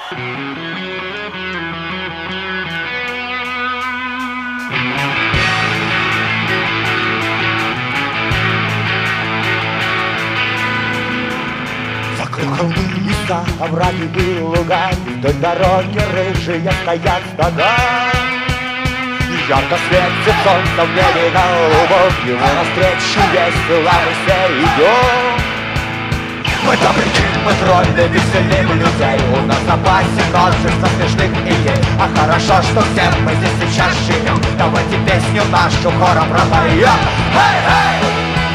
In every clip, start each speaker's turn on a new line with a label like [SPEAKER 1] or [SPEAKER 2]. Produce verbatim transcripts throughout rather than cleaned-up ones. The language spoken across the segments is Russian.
[SPEAKER 1] Холмы, леса, овраги и луга, вдоль дороги рыжие стоят стада. И ярко светит солнце в небе голубом, ему навстречу весело мы все идем. Мы добряки, мы тролли, веселим людей, у нас в запасе множество смешных идей. А хорошо, что все мы здесь сейчас живем, давайте песню нашу хором пропоем. Эй-эй!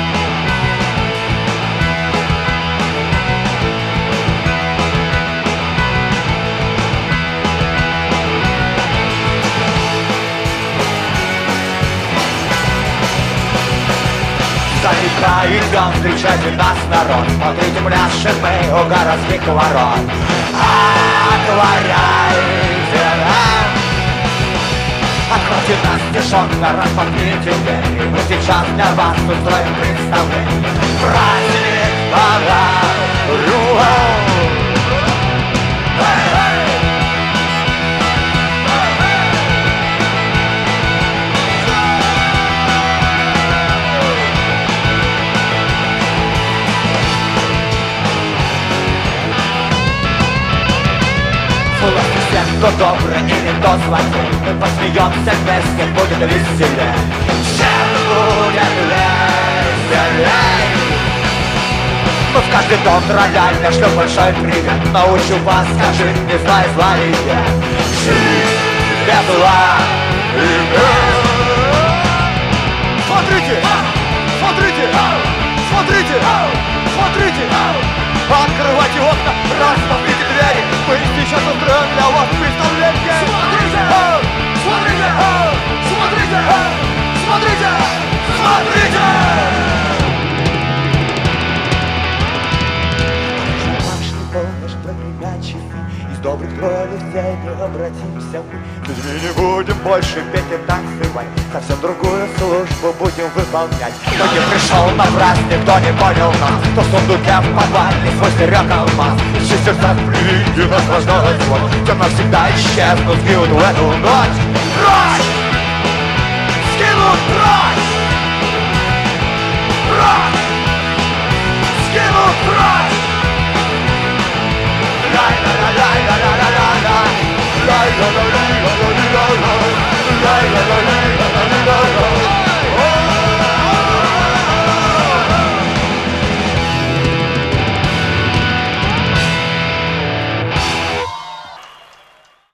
[SPEAKER 1] Издалека идем, встречает нас народ. Смотрите, пляшем мы у городских ворот. Отворяйте нам, откройте нас тишонно, распахните двери. Мы сейчас для вас устроим представление. Праздник пора. Всем, кто добрый или кто злодей, мы посмеемся вместе, будет веселее. Всем будет веселей. Мы в каждый дом рояльно, что большой привет. Научу вас, скажи, не знай зла и нет. Жизнь без зла и нет. Смотрите, смотрите, смотрите, смотрите. Открывайте окна, распахните двери. Мы сейчас устроим для вас представление. Смотрите, смотрите, смотрите, смотрите, смотрите. Домашний помощь прогремят часы, из добрых троллей в тени обратимся мы. Мы не будем больше петь и танцевать, совсем другую службу будем выполнять. Кто не пришел на праздник, кто не понял нас, кто в сундуке в подвале свой стерег алмаз. Все сердца впереди наслаждалась вот, те навсегда исчезнут, сгинут в эту ночь. Прочь! Скинут прочь! Прочь! Скинут прочь! Лай-ла-ла-лай-ла-ла-ла-ла-ла, лай-ла-ла-ла.